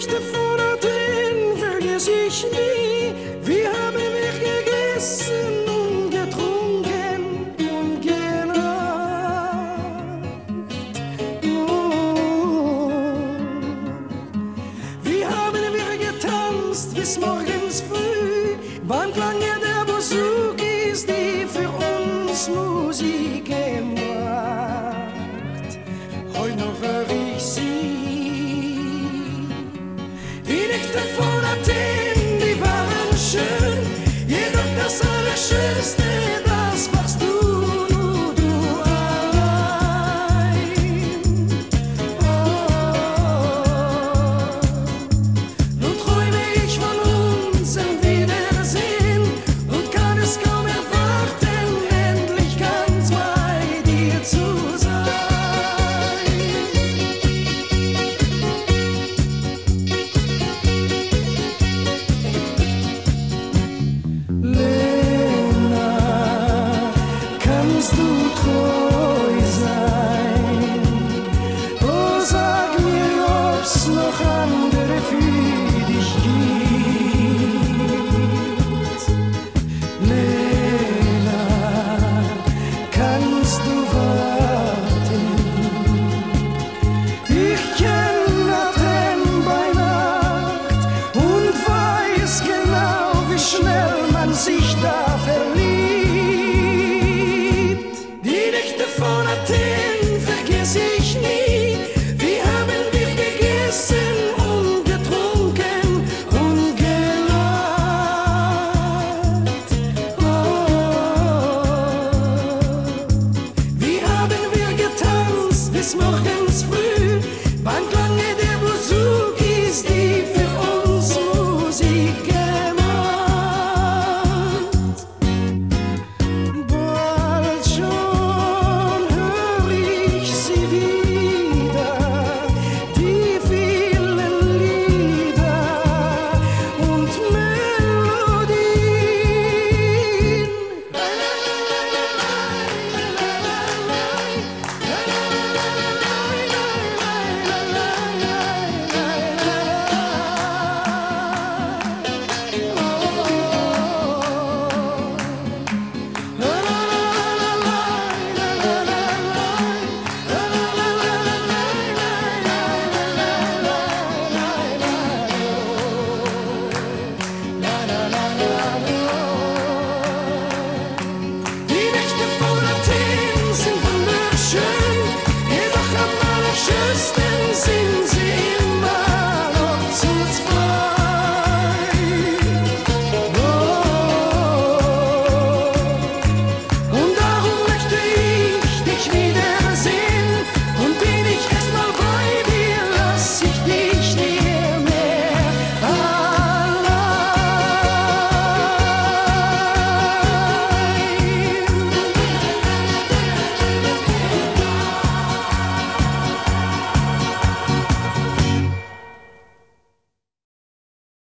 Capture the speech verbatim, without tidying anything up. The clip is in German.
Nächte vor der Tränen vergess ich nie. Wir haben wir gegessen und getrunken und gelacht. Oh. Wir haben wir getanzt bis morgens früh. Beim Klange der Bouzouki, die für uns Musik gemacht. Heute noch hör ich sie. Die Nächte vor Athen, die waren schön. Jedoch das Allerschönste, das warst du, nur du allein. Oh, nun träume ich von unserem Wiedersehen und kann es kaum erwarten, endlich ganz bei dir zu sein. Lena, kannst du treu sein? Oh, sag mir, ob's noch andere für dich gibt. Lena, kannst du warten? Ich kenn Athen bei Nacht und weiß genau, wie schnell man sich da